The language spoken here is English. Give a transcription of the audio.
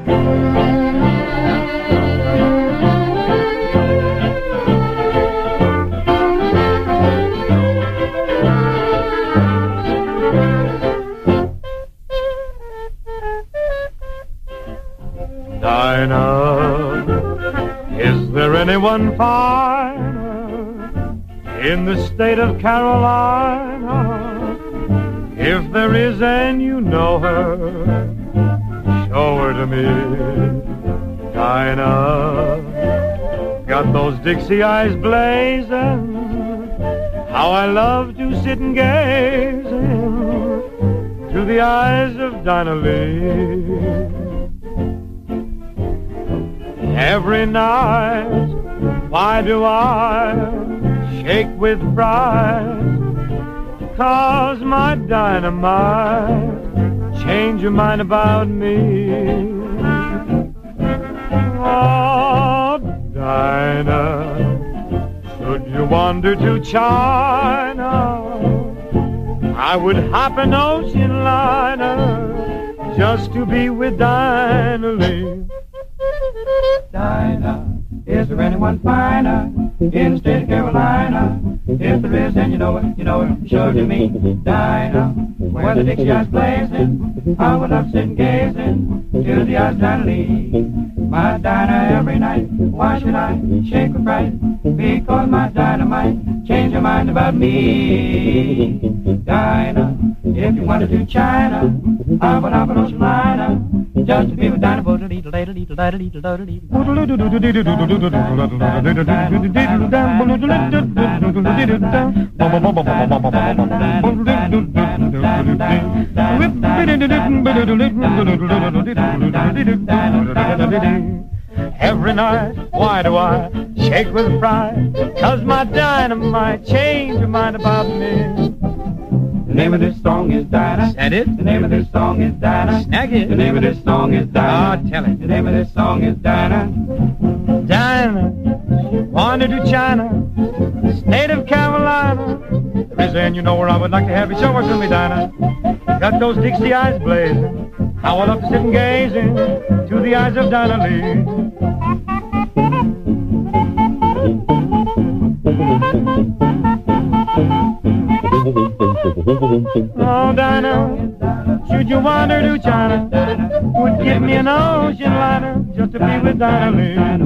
Dinah, is there anyone finer in the state of Carolina? If there is and you know her, show her to me. Dinah, got those Dixie eyes blazing, how I love to sit and gaze into the eyes of Dinah Lee. Every night, why do I shake with pride? 'Cause my dynamite change your mind about me. Oh, Dinah, should you wander to China, I would hop an ocean liner just to be with Dinah Lee. Dinah, is there anyone finer in the state of Carolina? If there is, then you know it, show it to me. Dinah, where the Dixie eyes blazing, I would love sitting gazing till the eyes of Dinah Lee. My Dinah, every night, why should I shake with fright? Because my dynamite change your mind about me. Dinah, if you wanted to China, I would hop an ocean liner just to be with Dinah. Every night, why do I shake with pride? 'Cause my dynamite change your mind about me. The name of this song is Dinah. Said it? The name of this song is Dinah. Snag it. The name of this song is Dinah. Oh, tell it. The name of this song is Dinah. Dinah, wandered to China, state of Carolina. There is and you know where I would like to have you. Show her to me, Dinah. Got those Dixie eyes blazing, how I love to sit and gaze into the eyes of Dinah Lee. Oh, Dinah, should you wander to China, would give me an ocean liner just to be with Dinah Lee.